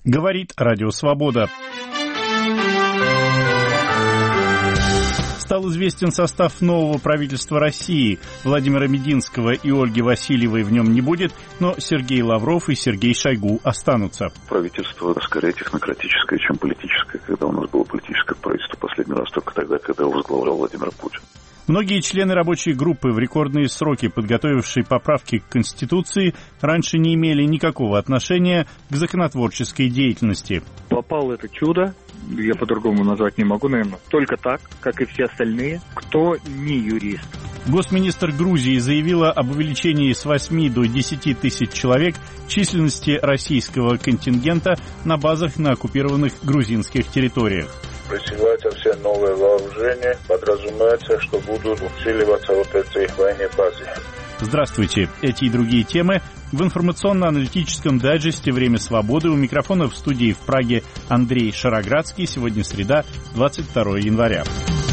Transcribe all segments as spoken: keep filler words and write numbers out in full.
Говорит Радио Свобода. Стал известен состав нового правительства России. Владимира Мединского и Ольги Васильевой в нем не будет, но Сергей Лавров и Сергей Шойгу останутся. Правительство скорее технократическое, чем политическое. Когда у нас было политическое правительство последний раз, только тогда, когда его возглавлял Владимир Путин. Многие члены рабочей группы, в рекордные сроки подготовившие поправки к Конституции, раньше не имели никакого отношения к законотворческой деятельности. Попал это чудо, я по-другому назвать не могу, наверное, только так, как и все остальные, кто не юрист. Госминистр Грузии заявила об увеличении с восьми до десяти тысяч человек численности российского контингента на базах на оккупированных грузинских территориях. Присылаются все новые вооружения, подразумевается, что будут усиливаться вот эти военные базы. Здравствуйте. Эти и другие темы в информационно-аналитическом дайджесте «Время свободы». У микрофона в студии в Праге Андрей Шароградский. Сегодня среда, двадцать второе января.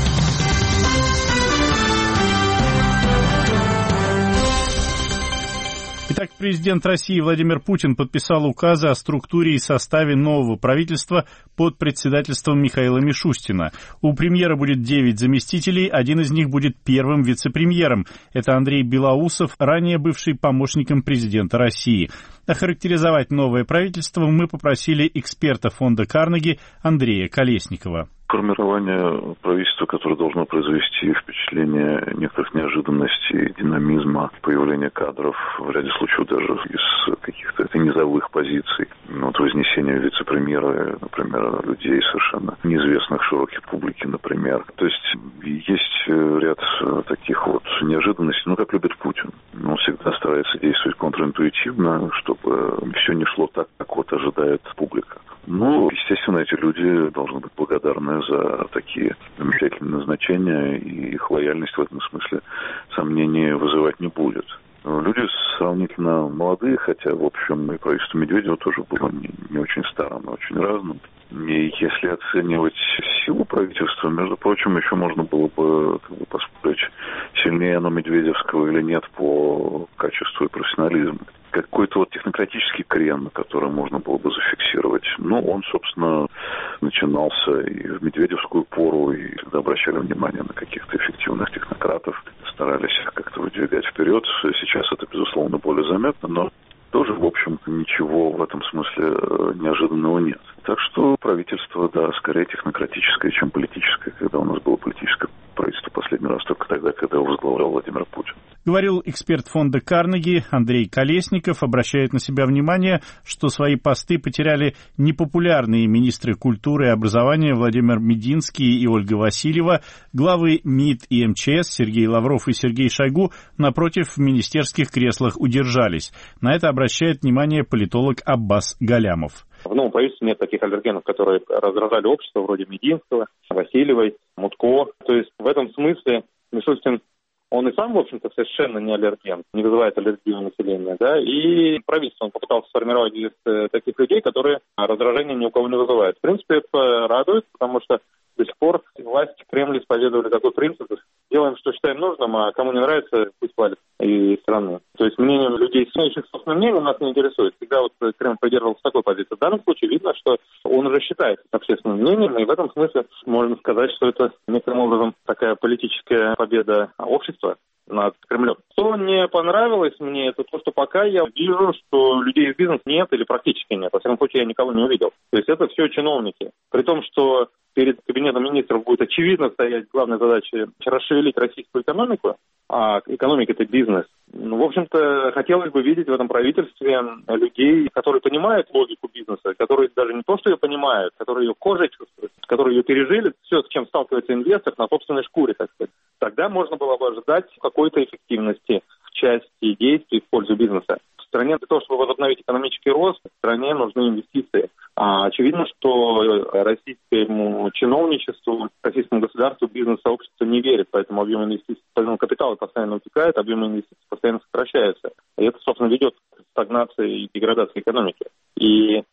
Итак, президент России Владимир Путин подписал указы о структуре и составе нового правительства под председательством Михаила Мишустина. У премьера будет девять заместителей, один из них будет первым вице-премьером. Это Андрей Белоусов, ранее бывший помощником президента России. Охарактеризовать новое правительство мы попросили эксперта фонда Карнеги Андрея Колесникова. Формирование правительства, которое должно произвести впечатление некоторых неожиданностей, динамизма, появления кадров, в ряде случаев даже из каких-то низовых позиций. Вот вознесение вице-премьера, например, людей совершенно неизвестных широкой публике, например. То есть есть ряд таких вот неожиданностей, ну, как любит Путин. Он всегда старается действовать контринтуитивно, чтобы все не шло так, как вот ожидает публика. Ну, естественно, эти люди должны быть благодарны за такие замечательные назначения, и их лояльность в этом смысле сомнений вызывать не будет. Люди сравнительно молодые, хотя, в общем, и правительство Медведева тоже было не, не очень старым, но очень разным. И если оценивать силу правительства, между прочим, еще можно было бы, как бы поспорить, сильнее оно Медведевского или нет по качеству и профессионализму. Какой-то вот технократический крен, который можно было бы зафиксировать. Ну, он, собственно, начинался и в медведевскую пору, и всегда обращали внимание на каких-то эффективных технократов, старались их как-то выдвигать вперед. Сейчас это, безусловно, более заметно, но тоже, в общем, ничего в этом смысле неожиданного нет. Так что правительство, да, скорее технократическое, чем политическое, когда у нас было политическое правительство последний раз, только тогда, когда его возглавлял Владимир Путин. Говорил эксперт фонда Карнеги Андрей Колесников, обращает на себя внимание, что свои посты потеряли непопулярные министры культуры и образования Владимир Мединский и Ольга Васильева, главы МИД и эм че эс Сергей Лавров и Сергей Шойгу, напротив, в министерских креслах удержались. На это обращает внимание политолог Аббас Галямов. В новом правительстве нет таких аллергенов, которые раздражали общество, вроде Мединского, Васильевой, Мутко. То есть в этом смысле Мишустин, он и сам, в общем-то, совершенно не аллерген, не вызывает аллергию у населения, да, и правительство он попытался сформировать из таких людей, которые раздражения ни у кого не вызывают. В принципе, это радует, потому что до сих пор власть Кремль исповедовали такой принцип: делаем, что считаем нужным, а кому не нравится, пусть валит и страны. То есть мнением людей, имеющих собственное мнение, нас не интересует. Всегда вот Кремль придерживался такой позиции. В данном случае видно, что он уже считается общественным мнением, и в этом смысле можно сказать, что это некоторым образом такая политическая победа общества над Кремлем. Что не понравилось мне, это то, что пока я вижу, что людей из бизнеса нет или практически нет. Во всяком случае, я никого не увидел. То есть это все чиновники. При том, что перед кабинетом министров будет очевидно стоять главная задача расшевелить российскую экономику, а экономика – это бизнес. Ну, в общем-то, хотелось бы видеть в этом правительстве людей, которые понимают логику бизнеса, которые даже не то, что ее понимают, которые ее кожей чувствуют, которые ее пережили, все, с чем сталкивается инвестор, на собственной шкуре, так сказать. Тогда можно было бы ожидать какой-то эффективности в части действий в пользу бизнеса. В стране для того, чтобы возобновить экономический рост, в стране нужны инвестиции. А очевидно, что российскому чиновничеству, российскому государству, бизнес-сообщество не верит, поэтому объем инвестиций, поэтому капитал постоянно утекает, объем инвестиций постоянно сокращается. И это, собственно, ведет к стагнации и деградации экономики. И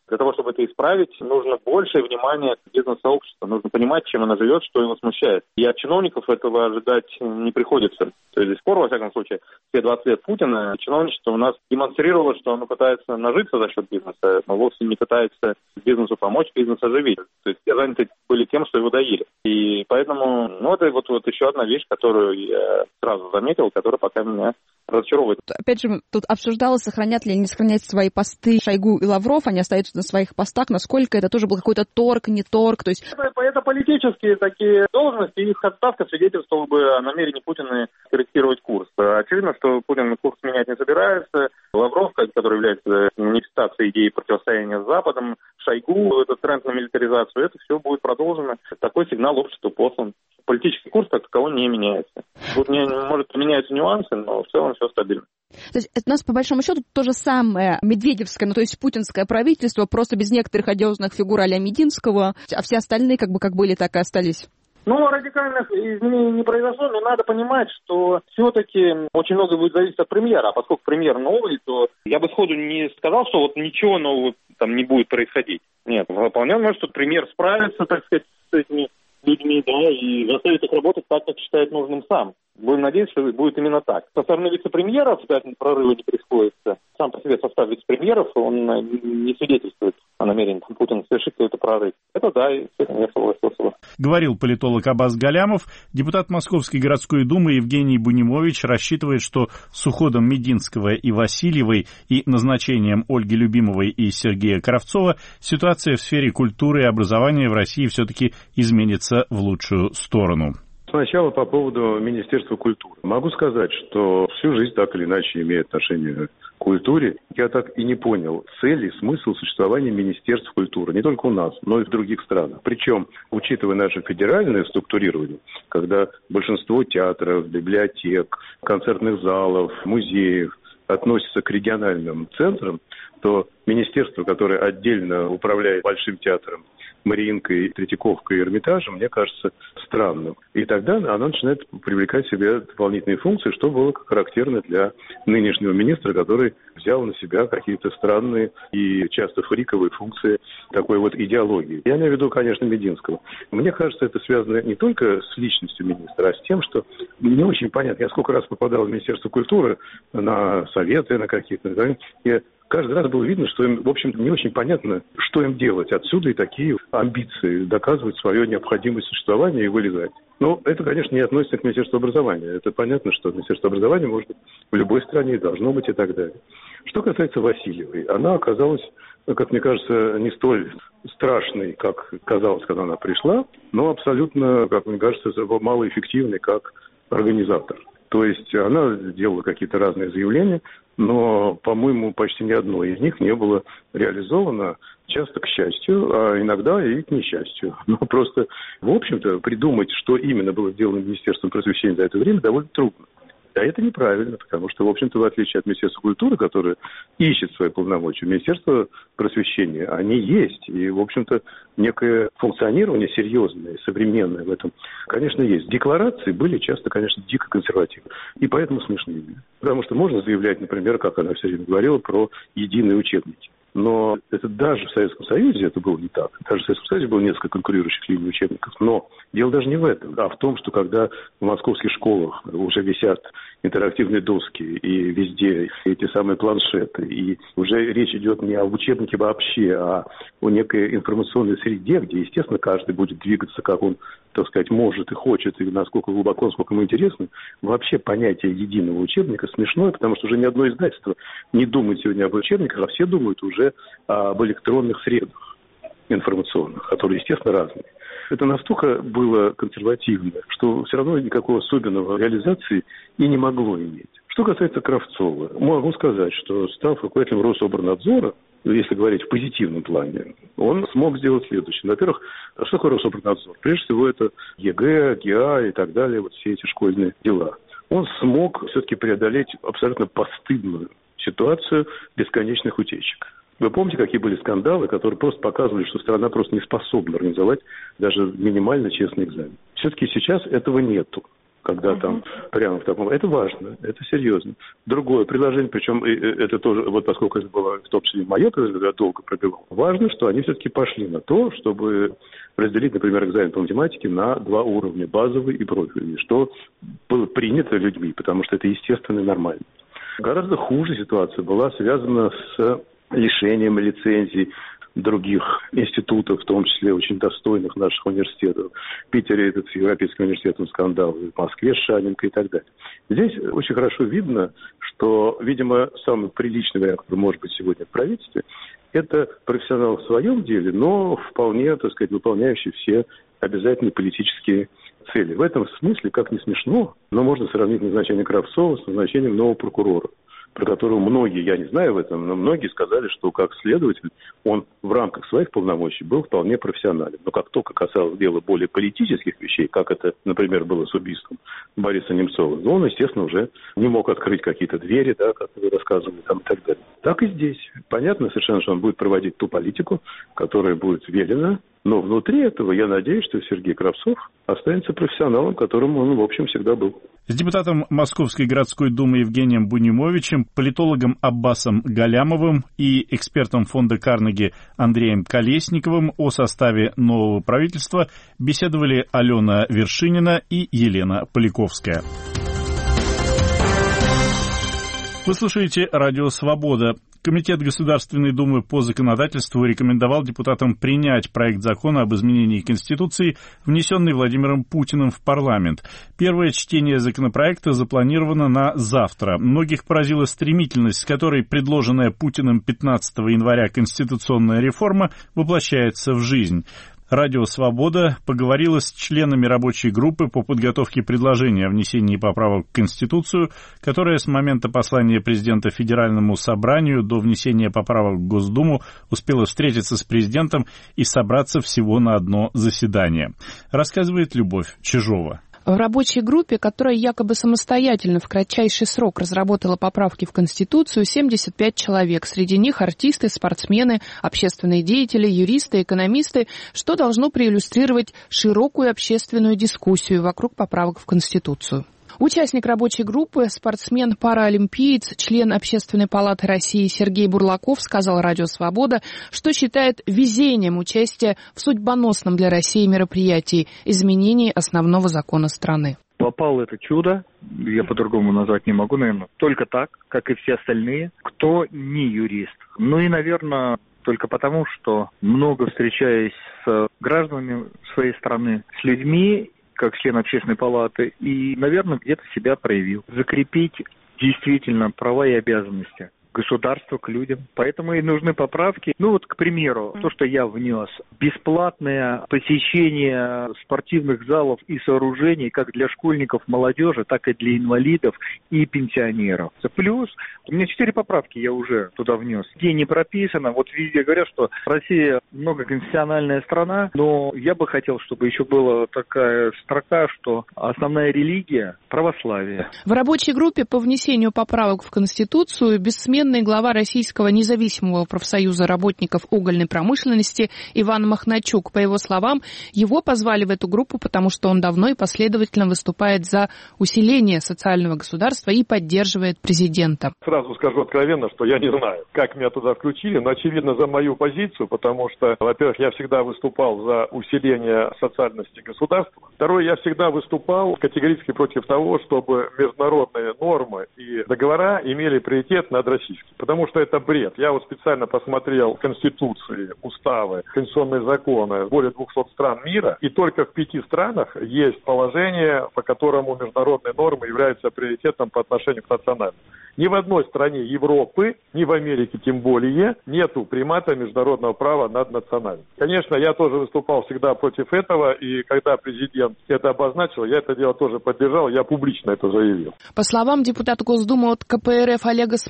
Для того, чтобы это исправить, нужно большее внимание к бизнес-сообществу. Нужно понимать, чем оно живет, что его смущает. И от чиновников этого ожидать не приходится. То есть до сих пор, во всяком случае, все двадцать лет Путина чиновничество у нас демонстрировало, что оно пытается нажиться за счет бизнеса, но вовсе не пытается бизнесу помочь, бизнес оживить. То есть все заняты были тем, что его доили. И поэтому, ну, это вот, вот еще одна вещь, которую я сразу заметил, которая пока меня разочаровывает. Опять же, тут обсуждалось, сохранят ли или не сохранять свои посты Шойгу и Лавров, они остаются на своих постах, насколько это тоже был какой-то торг, не торг, то есть... Это, это политические такие должности, их отставка свидетельствовала бы о намерении Путина корректировать курс. Очевидно, что Путин курс менять не собирается. Лавров, который является манифестацией идеи противостояния с Западом, Шойгу, этот тренд на милитаризацию, это все будет продолжено. Такой сигнал обществу послан. Политический курс как таковой не меняется. Тут не, может меняются нюансы, но в целом все стабильно. То есть это у нас, по большому счету, то же самое медведевское, ну то есть путинское правительство, просто без некоторых одиозных фигур а-ля Мединского, а все остальные как бы как были, так и остались. Ну, радикальных изменений не произошло, но надо понимать, что все-таки очень много будет зависеть от премьера. А поскольку премьер новый, то я бы сходу не сказал, что вот ничего нового там не будет происходить. Нет, вполне может, что премьер справится, так сказать, с этими людьми, да, и заставит их работать так, как считает нужным сам. Будем надеяться, что будет именно так. Со стороны вице-премьеров, да, прорыва не происходит. Сам по себе состав вице-премьеров, он не свидетельствует о намерении Путина совершить какой-то прорыв. Это да, и с этим я согласился. Говорил политолог Аббас Галямов. Депутат Московской городской думы Евгений Бунимович рассчитывает, что с уходом Мединского и Васильевой и назначением Ольги Любимовой и Сергея Кравцова ситуация в сфере культуры и образования в России все-таки изменится в лучшую сторону. Сначала по поводу Министерства культуры. Могу сказать, что всю жизнь так или иначе имею отношение к культуре. Я так и не понял цели и смысл существования Министерств культуры. Не только у нас, но и в других странах. Причем, учитывая наше федеральное структурирование, когда большинство театров, библиотек, концертных залов, музеев относятся к региональным центрам, то министерство, которое отдельно управляет Большим театром, Мариинкой, Третьяковкой и Эрмитажем, мне кажется странным. И тогда она начинает привлекать в себе дополнительные функции, что было характерно для нынешнего министра, который взял на себя какие-то странные и часто фриковые функции такой вот идеологии. Я имею в виду, конечно, Мединского. Мне кажется, это связано не только с личностью министра, а с тем, что не очень понятно. Я сколько раз попадал в Министерство культуры на советы, на какие-то... Я каждый раз было видно, что им, в общем-то, не очень понятно, что им делать. Отсюда и такие амбиции доказывать свою необходимость существования и вылезать. Но это, конечно, не относится к Министерству образования. Это понятно, что Министерство образования может быть в любой стране, и должно быть и так далее. Что касается Васильевой, она оказалась, как мне кажется, не столь страшной, как казалось, когда она пришла, но абсолютно, как мне кажется, малоэффективной как организатор. То есть она делала какие-то разные заявления, но, по-моему, почти ни одно из них не было реализовано, часто к счастью, а иногда и к несчастью. Но просто, в общем-то, придумать, что именно было сделано Министерством просвещения за это время, довольно трудно. А это неправильно, потому что, в общем-то, в отличие от Министерства культуры, которое ищет свои полномочия, Министерство просвещения, они есть. И, в общем-то, некое функционирование серьезное, современное в этом, конечно, есть. Декларации были часто, конечно, дико консервативны. И поэтому смешные. Потому что можно заявлять, например, как она все время говорила, про единые учебники. Но это даже в Советском Союзе это было не так. Даже в Советском Союзе было несколько конкурирующих линий учебников. Но дело даже не в этом, а в том, что когда в московских школах уже висят интерактивные доски и везде эти самые планшеты, и уже речь идет не об учебнике вообще, а о некой информационной среде, где, естественно, каждый будет двигаться, как он, так сказать, может и хочет, и насколько глубоко, насколько ему интересно. Вообще понятие единого учебника смешное, потому что уже ни одно издательство не думает сегодня об учебниках, а все думают уже об электронных средах информационных, которые, естественно, разные. Это настолько было консервативно, что все равно никакого особенного реализации и не могло иметь. Что касается Кравцова, могу сказать, что став руководителем Рособорнадзора, если говорить в позитивном плане, он смог сделать следующее. Во-первых, что такое Рособорнадзор? Прежде всего, это ЕГЭ, ГИА и так далее, вот все эти школьные дела. Он смог все-таки преодолеть абсолютно постыдную ситуацию бесконечных утечек. Вы помните, какие были скандалы, которые просто показывали, что страна просто не способна организовать даже минимально честный экзамен? Все-таки сейчас этого нету. когда uh-huh. там прямо в таком... Это важно, это серьезно. Другое предложение, причем это тоже, вот поскольку это было в том числе мое предложение, я долго пробивал, важно, что они все-таки пошли на то, чтобы разделить, например, экзамен по математике на два уровня, базовый и профильный, что было принято людьми, потому что это естественно и нормально. Гораздо хуже ситуация была связана с лишением лицензий других институтов, в том числе очень достойных наших университетов. В Питере этот Европейский университет скандал, в Москве Шаненко и так далее. Здесь очень хорошо видно, что, видимо, самый приличный вариант, который может быть сегодня в правительстве, это профессионал в своем деле, но вполне, так сказать, выполняющий все обязательные политические цели. В этом смысле, как ни смешно, но можно сравнить назначение Кравцова с назначением нового прокурора, про которого многие, я не знаю в этом, но многие сказали, что как следователь он в рамках своих полномочий был вполне профессионален. Но как только касалось дела более политических вещей, как это, например, было с убийством Бориса Немцова, он, естественно, уже не мог открыть какие-то двери, да, как вы рассказывали, там, и так далее. Так и здесь. Понятно совершенно, что он будет проводить ту политику, которая будет велена, но внутри этого я надеюсь, что Сергей Кравцов останется профессионалом, которым он, в общем, всегда был. С депутатом Московской городской думы Евгением Бунимовичем, политологом Аббасом Галямовым и экспертом фонда Карнеги Андреем Колесниковым о составе нового правительства беседовали Алена Вершинина и Елена Поляковская. Вы слушаете «Радио Свобода». Комитет Государственной Думы по законодательству рекомендовал депутатам принять проект закона об изменении Конституции, внесенный Владимиром Путиным в парламент. Первое чтение законопроекта запланировано на завтра. Многих поразила стремительность, с которой предложенная Путиным пятнадцатого января конституционная реформа воплощается в жизнь. Радио «Свобода» поговорила с членами рабочей группы по подготовке предложения о внесении поправок в Конституцию, которая с момента послания президента Федеральному собранию до внесения поправок в Госдуму успела встретиться с президентом и собраться всего на одно заседание. Рассказывает Любовь Чижова. В рабочей группе, которая якобы самостоятельно в кратчайший срок разработала поправки в Конституцию, семьдесят пять человек. Среди них артисты, спортсмены, общественные деятели, юристы, экономисты, что должно проиллюстрировать широкую общественную дискуссию вокруг поправок в Конституцию. Участник рабочей группы, спортсмен-паралимпиец, член Общественной палаты России Сергей Бурлаков сказал «Радио Свобода», что считает везением участие в судьбоносном для России мероприятии изменении основного закона страны. Попал это чудо, я по-другому назвать не могу, наверное, только так, как и все остальные, кто не юрист. Ну и, наверное, только потому, что много встречаясь с гражданами своей страны, с людьми, как член Общественной палаты, и, наверное, где-то себя проявил. Закрепить действительно права и обязанности государства к людям. Поэтому и нужны поправки. Ну вот, к примеру, то, что я внес. Бесплатное посещение спортивных залов и сооружений как для школьников, молодежи, так и для инвалидов и пенсионеров. Плюс, у меня четыре поправки я уже туда внес. Где не прописано, вот везде говорят, что Россия многоконфессиональная страна, но я бы хотел, чтобы еще была такая строка, что основная религия – православие. В рабочей группе по внесению поправок в Конституцию бессменный глава Российского независимого профсоюза работников угольной промышленности Иван Махначук. По его словам, его позвали в эту группу, потому что он давно и последовательно выступает за усиление социального государства и поддерживает президента. Сразу скажу откровенно, что я не знаю, как меня туда включили, но очевидно за мою позицию, потому что, во-первых, я всегда выступал за усиление социальности государства. Второе, я всегда выступал категорически против того, чтобы международные нормы и договора имели приоритет над российскими. Потому что это бред. Я вот специально посмотрел конституции, уставы, конституционные законы более двухсот стран мира, и только в пяти странах есть положение, по которому международные нормы являются приоритетом по отношению к национальным. Ни в одной стране Европы, ни в Америке тем более, нету примата международного права над национальным. Конечно, я тоже выступал всегда против этого, и когда президент это обозначил, я это дело тоже поддержал, я публично это заявил. По словам депутата Госдумы от ка пэ эр эф Олега Смолина,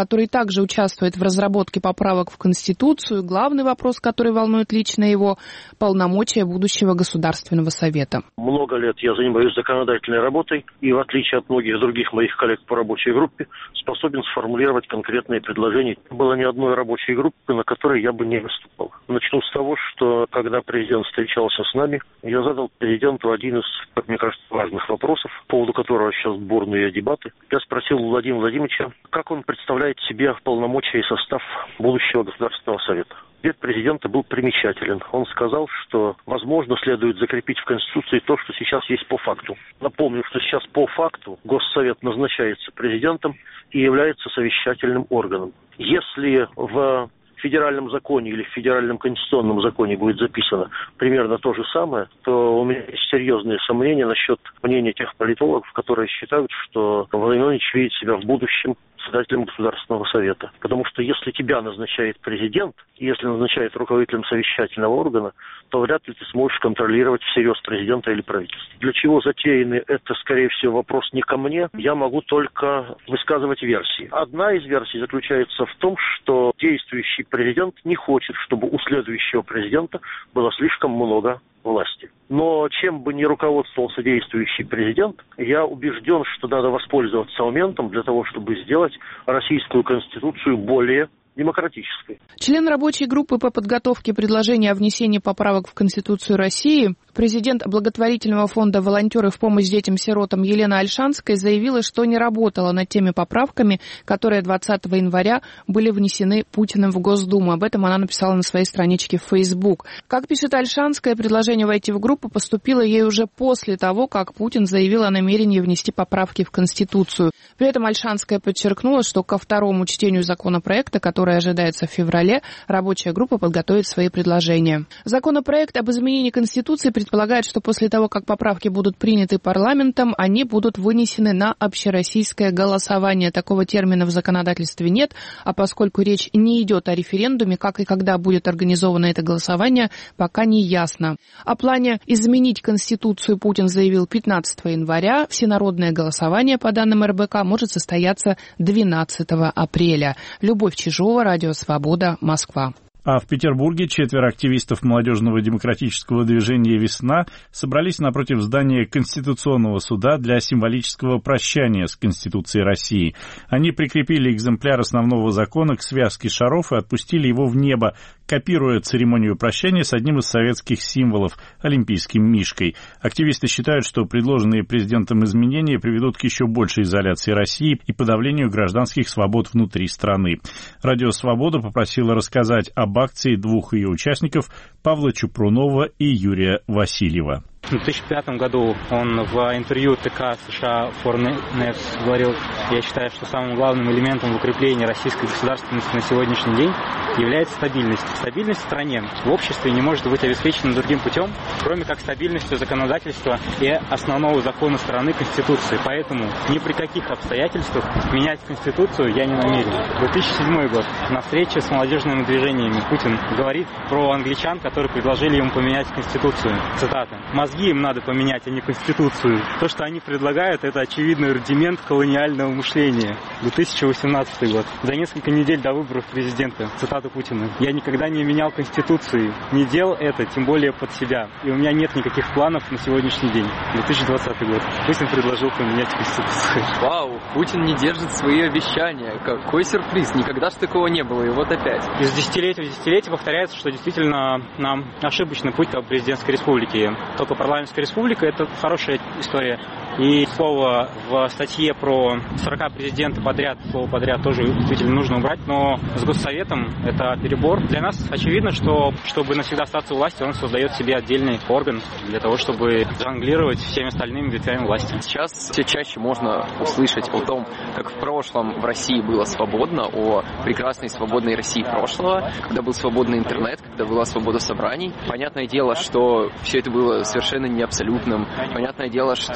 который также участвует в разработке поправок в Конституцию. Главный вопрос, который волнует лично его – полномочия будущего Государственного совета. Много лет я занимаюсь законодательной работой и, в отличие от многих других моих коллег по рабочей группе, способен сформулировать конкретные предложения. Не было ни одной рабочей группы, на которой я бы не выступал. Начну с того, что когда президент встречался с нами, я задал президенту один из, как мне кажется, важных вопросов, по поводу которого сейчас бурные дебаты. Я спросил Владимира Владимировича, как он представляет себе полномочия и состав будущего Государственного совета. Ответ президента был примечателен. Он сказал, что, возможно, следует закрепить в Конституции то, что сейчас есть по факту. Напомню, что сейчас по факту Госсовет назначается президентом и является совещательным органом. Если в федеральном законе или в федеральном конституционном законе будет записано примерно то же самое, то у меня есть серьезные сомнения насчет мнения тех политологов, которые считают, что Владимир Владимирович видит себя в будущем председателем Государственного совета. Потому что если тебя назначает президент, и если назначает руководителем совещательного органа, то вряд ли ты сможешь контролировать всерьез президента или правительство. Для чего затеяны, это, скорее всего, вопрос не ко мне. Я могу только высказывать версии. Одна из версий заключается в том, что действующий президент не хочет, чтобы у следующего президента было слишком много власти. Но чем бы ни руководствовался действующий президент, я убежден, что надо воспользоваться моментом для того, чтобы сделать российскую конституцию более демократической. Член рабочей группы по подготовке предложения о внесении поправок в Конституцию России, президент благотворительного фонда «Волонтеры в помощь детям-сиротам» Елена Ольшанская заявила, что не работала над теми поправками, которые двадцатого января были внесены Путиным в Госдуму. Об этом она написала на своей страничке в Facebook. Как пишет Ольшанская, предложение войти в группу поступило ей уже после того, как Путин заявил о намерении внести поправки в Конституцию. При этом Ольшанская подчеркнула, что ко второму чтению законопроекта, который которая ожидается в феврале, рабочая группа подготовит свои предложения. Законопроект об изменении Конституции предполагает, что после того, как поправки будут приняты парламентом, они будут вынесены на общероссийское голосование. Такого термина в законодательстве нет, а поскольку речь не идет о референдуме, как и когда будет организовано это голосование, пока не ясно. О плане изменить Конституцию Путин заявил пятнадцатого января. Всенародное голосование, по данным эр бэ ка, может состояться двенадцатого апреля. Любовь Чижова, Радио Свобода, Москва. А в Петербурге четверо активистов молодежного демократического движения «Весна» собрались напротив здания Конституционного суда для символического прощания с Конституцией России. Они прикрепили экземпляр основного закона к связке шаров и отпустили его в небо, копируя церемонию прощания с одним из советских символов – олимпийским мишкой. Активисты считают, что предложенные президентом изменения приведут к еще большей изоляции России и подавлению гражданских свобод внутри страны. Радио «Свобода» попросила рассказать об акции двух ее участников Павла Чупрунова и Юрия Васильева. В две тысячи пятом году он в интервью тэ ка США Foreign News говорил: «Я считаю, что самым главным элементом в укреплении российской государственности на сегодняшний день является стабильность. Стабильность в стране, в обществе не может быть обеспечена другим путем, кроме как стабильностью законодательства и основного закона страны — Конституции. Поэтому ни при каких обстоятельствах менять Конституцию я не намерен». две тысячи седьмой год. На встрече с молодежными движениями Путин говорит про англичан, которые предложили ему поменять Конституцию. Цитата: «Мозги им надо поменять, а не Конституцию. То, что они предлагают, это очевидный рудимент колониального мышления». две тысячи восемнадцатый год. За несколько недель до выборов президента. Цитата Путина: «Я никогда не менял Конституцию, не делал это, тем более под себя. И у меня нет никаких планов на сегодняшний день». две тысячи двадцатый год. Путин предложил поменять Конституцию. Вау, Путин не держит свои обещания. Какой сюрприз, никогда ж такого не было, и вот опять. Из десятилетия в десятилетие повторяется, что действительно нам ошибочный путь к президентской республике. Только парламентская республика — это хорошая история. И слово в статье про сорока президентов подряд, слово подряд тоже действительно нужно убрать, но с Госсоветом это перебор. Для нас очевидно, что чтобы навсегда остаться у власти, он создает себе отдельный орган для того, чтобы жонглировать всеми остальными ветвями власти. Сейчас все чаще можно услышать о том, как в прошлом в России было свободно, о прекрасной свободной России прошлого, когда был свободный интернет, когда была свобода собраний. Понятное дело, что все это было совершенно не абсолютным. Понятное дело, что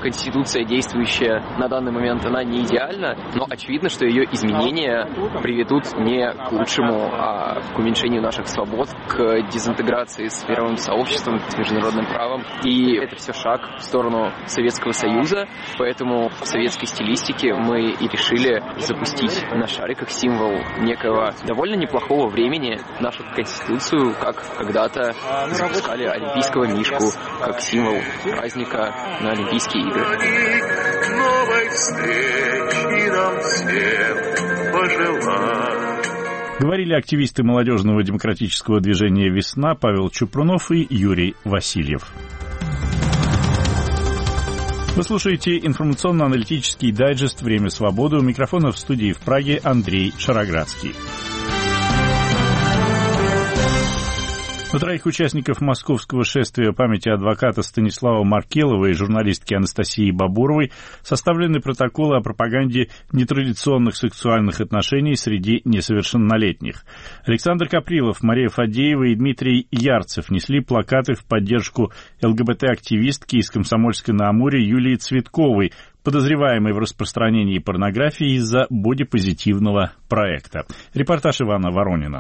Конституция, действующая на данный момент, она не идеальна, но очевидно, что ее изменения приведут не к лучшему, а к уменьшению наших свобод, к дезинтеграции с мировым сообществом, с международным правом. И это все шаг в сторону Советского Союза, поэтому в советской стилистике мы и решили запустить на шаре как символ некого довольно неплохого времени нашу Конституцию, как когда-то запускали олимпийского мишку, как символ праздника на Олимпийские игры. Новой встречи нам всем пожелать. Говорили активисты молодежного демократического движения «Весна» Павел Чупрунов и Юрий Васильев. Вы слушаете информационно-аналитический дайджест «Время свободы». У микрофона в студии в Праге Андрей Шароградский. На троих участников московского шествия памяти адвоката Станислава Маркелова и журналистки Анастасии Бабуровой составлены протоколы о пропаганде нетрадиционных сексуальных отношений среди несовершеннолетних. Александр Каприлов, Мария Фадеева и Дмитрий Ярцев несли плакаты в поддержку ЛГБТ-активистки из Комсомольска-на-Амуре Юлии Цветковой, подозреваемой в распространении порнографии из-за бодипозитивного проекта. Репортаж Ивана Воронина.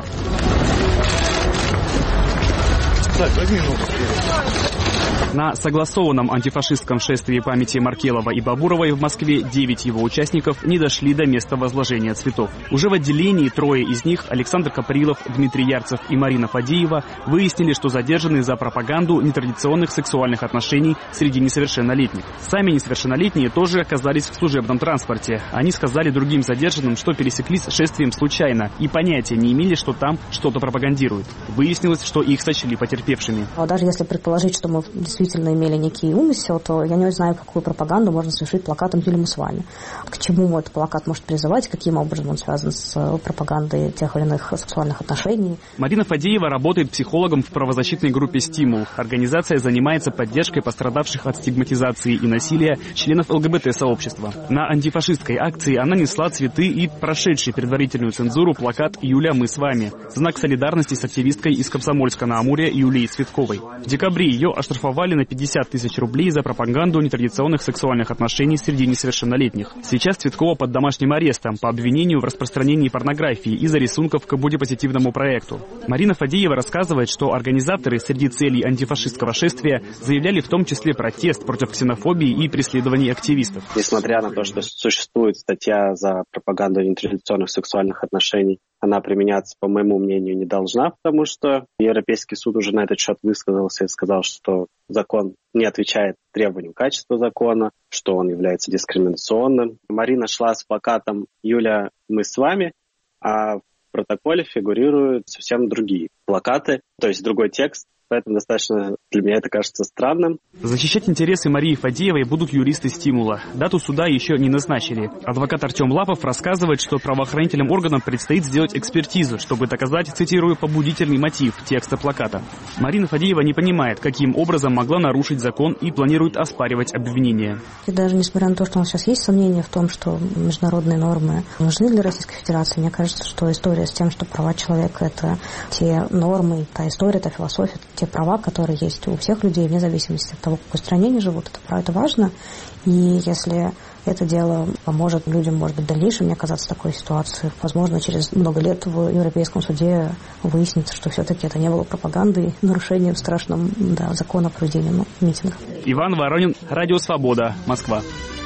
На согласованном антифашистском шествии памяти Маркелова и Бабуровой в Москве девять его участников не дошли до места возложения цветов. Уже в отделении трое из них, Александр Каприлов, Дмитрий Ярцев и Марина Фадеева, выяснили, что задержаны за пропаганду нетрадиционных сексуальных отношений среди несовершеннолетних. Сами несовершеннолетние тоже оказались в служебном транспорте. Они сказали другим задержанным, что пересеклись с шествием случайно и понятия не имели, что там что-то пропагандируют. Выяснилось, что их сочли потерпевшими. Даже если предположить, что мы действительно имели некий умысел, то я не знаю, какую пропаганду можно совершить плакатом «Юли, мы с вами». К чему этот плакат может призывать, каким образом он связан с пропагандой тех или иных сексуальных отношений. Марина Фадеева работает психологом в правозащитной группе «Стимул». Организация занимается поддержкой пострадавших от стигматизации и насилия членов ЛГБТ-сообщества. На антифашистской акции она несла цветы и прошедший предварительную цензуру плакат «Юля, мы с вами». Знак солидарности с активисткой из Комсомольска-на-Амуре Юлией Цветковой. В декабре ее оштрафовали на пятьдесят тысяч рублей за пропаганду нетрадиционных сексуальных отношений среди несовершеннолетних. Сейчас Цветкова под домашним арестом по обвинению в распространении порнографии из-за рисунков к бодипозитивному проекту. Марина Фадеева рассказывает, что организаторы среди целей антифашистского шествия заявляли в том числе протест против ксенофобии и преследований активистов. Несмотря на то, что существует статья за пропаганду нетрадиционных сексуальных отношений, она применяться, по моему мнению, не должна, потому что Европейский суд уже на этот счет высказался и сказал, что закон не отвечает требованиям качества закона, что он является дискриминационным. Марина шла с плакатом «Юля, мы с вами», а в протоколе фигурируют совсем другие плакаты, то есть другой текст. Поэтому достаточно для меня это кажется странным. Защищать интересы Марии Фадеевой будут юристы «Стимула». Дату суда еще не назначили. Адвокат Артем Лапов рассказывает, что правоохранительным органам предстоит сделать экспертизу, чтобы доказать, цитирую, побудительный мотив текста плаката. Марина Фадеева не понимает, каким образом могла нарушить закон и планирует оспаривать обвинение. И даже несмотря на то, что у нас сейчас есть сомнения в том, что международные нормы нужны для Российской Федерации, мне кажется, что история с тем, что права человека — это те нормы, та история, та философия, те права, которые есть у всех людей, вне зависимости от того, в какой стране они живут. Это право, это важно. И если это дело поможет людям, может быть, в дальнейшем не оказаться в такой ситуации, возможно, через много лет в Европейском суде выяснится, что все-таки это не было пропагандой, нарушением страшным да, закона о проведении ну, митингов. Иван Воронин, Радио Свобода, Москва.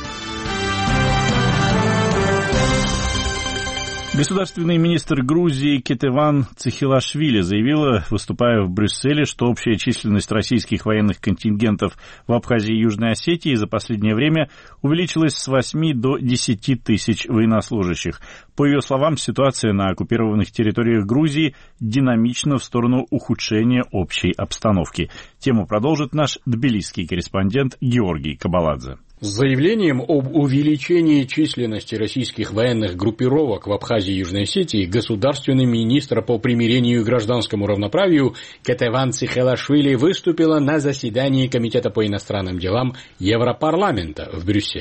Государственный министр Грузии Кетеван Цихилашвили заявила, выступая в Брюсселе, что общая численность российских военных контингентов в Абхазии и Южной Осетии за последнее время увеличилась с восьми до десяти тысяч военнослужащих. По ее словам, ситуация на оккупированных территориях Грузии динамична в сторону ухудшения общей обстановки. Тему продолжит наш тбилисский корреспондент Георгий Кабаладзе. С заявлением об увеличении численности российских военных группировок в Абхазии и Южной Осетии государственный министр по примирению и гражданскому равноправию Кетеван Цихилашвили выступила на заседании Комитета по иностранным делам Европарламента в Брюсселе.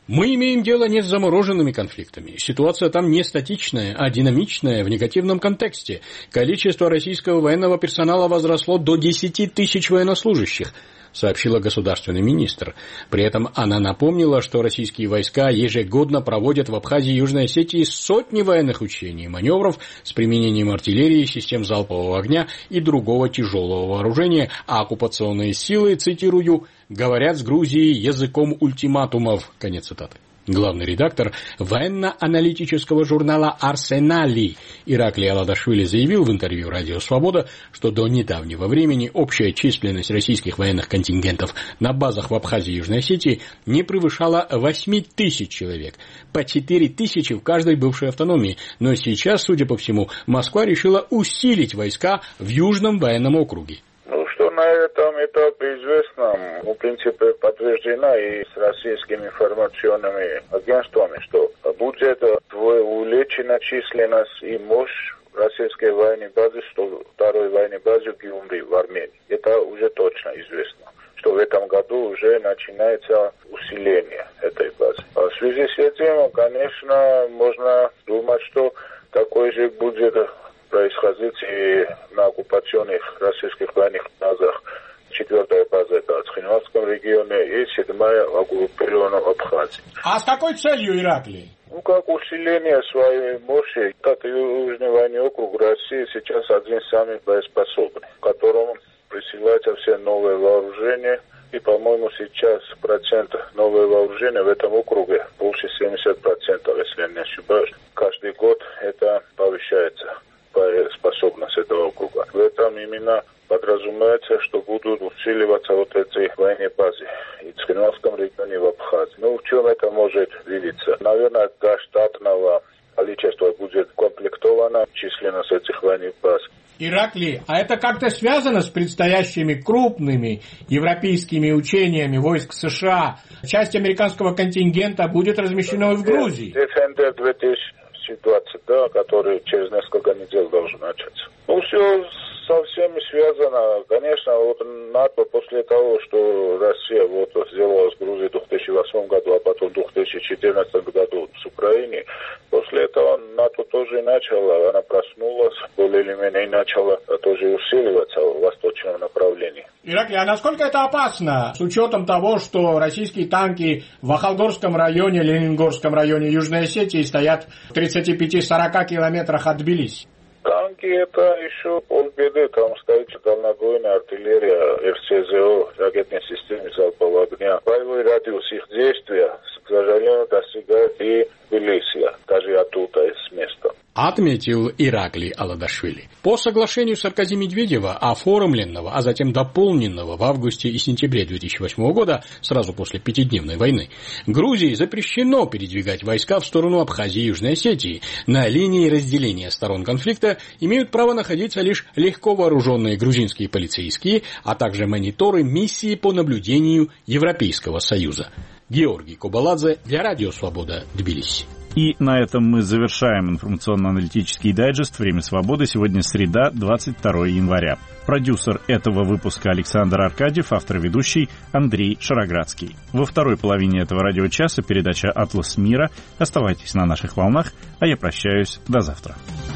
Мы имеем дело не с замороженными конфликтами. Ситуация там не статичная, а динамичная в негативном контексте. Количество российского военного персонала возросло до десяти тысяч военнослужащих, сообщила государственный министр. При этом она напомнила, что российские войска ежегодно проводят в Абхазии и Южной Осетии сотни военных учений и маневров с применением артиллерии, систем залпового огня и другого тяжелого вооружения, а оккупационные силы, цитирую, говорят с Грузией языком ультиматумов. Конец цитаты. Главный редактор военно-аналитического журнала «Арсенали» Ираклий Аладашвили заявил в интервью «Радио Свобода», что до недавнего времени общая численность российских военных контингентов на базах в Абхазии и Южной Осетии не превышала восемь тысяч человек, по четыре тысячи в каждой бывшей автономии. Но сейчас, судя по всему, Москва решила усилить войска в Южном военном округе. Что на этом этапе известно, в принципе, подтверждено и с российскими информационными агентствами, что будет увеличена численность и мощь российской военной базы, что второй военной базы в Гюмри, в Армении. Это уже точно известно, что в этом году уже начинается усиление этой базы. А в связи с этим, конечно, можно думать, что такой же будет происходить и на оккупационных российских военных базах. Четвертая база это в Ацхинвальском регионе и седьмая оккупированная в Абхазии. А с какой целью, Ираклий? Ну, как усиление своей мощи. Этот Южный военный округ России сейчас один из самых боеспособных, в котором присылаются все новые вооружения. И, по-моему, сейчас процент нового вооружения в этом округе больше семьдесят процентов, если я не ошибаюсь. Каждый год это повышается. Способность этого округа. В этом именно подразумевается, что будут усиливаться вот эти военные базы и в Ацхинвальском регионе, и в Абхазии. Ну, в чем это может видеться? Наверное, до штатного количества будет комплектована численность этих военных баз. Ираклий, а это как-то связано с предстоящими крупными европейскими учениями войск США? Часть американского контингента будет размещена и в Грузии. Defender две тысячи двадцать, да, который через несколько недель должен начаться. Ну, все со всеми связано. Конечно, вот НАТО после того, что Россия вот сделала с Грузией в две тысячи восьмом году, а потом в две тысячи четырнадцатом году с Украиной, после этого НАТО тоже начала, она проснулась, более или менее, и начала тоже усиливаться в восточном направлении. Ираклий, а насколько это опасно, с учетом того, что российские танки в Ахалгорском районе, Ленингорском районе Южной Осетии стоят в тридцати пяти — сорока километрах от Тбилиси? Танки это еще полбеды, там стоит дальнобойная артиллерия, эр цэ зэ о, ракетные системы залпового огня. Боевой радиус их действия, к сожалению, достигает и Тбилиси, даже оттуда, с места. Отметил Ираклий Аладашвили. По соглашению Саркози Медведева, оформленного, а затем дополненного в августе и сентябре две тысячи восьмого года, сразу после пятидневной войны, Грузии запрещено передвигать войска в сторону Абхазии и Южной Осетии. На линии разделения сторон конфликта имеют право находиться лишь легко вооруженные грузинские полицейские, а также мониторы миссии по наблюдению Европейского Союза. Георгий Кобаладзе для Радио Свобода, Тбилиси. И на этом мы завершаем информационно-аналитический дайджест «Время свободы». Сегодня среда, двадцать второе января. Продюсер этого выпуска Александр Аркадьев, автор-ведущий Андрей Шароградский. Во второй половине этого радиочаса передача «Атлас мира». Оставайтесь на наших волнах, а я прощаюсь до завтра.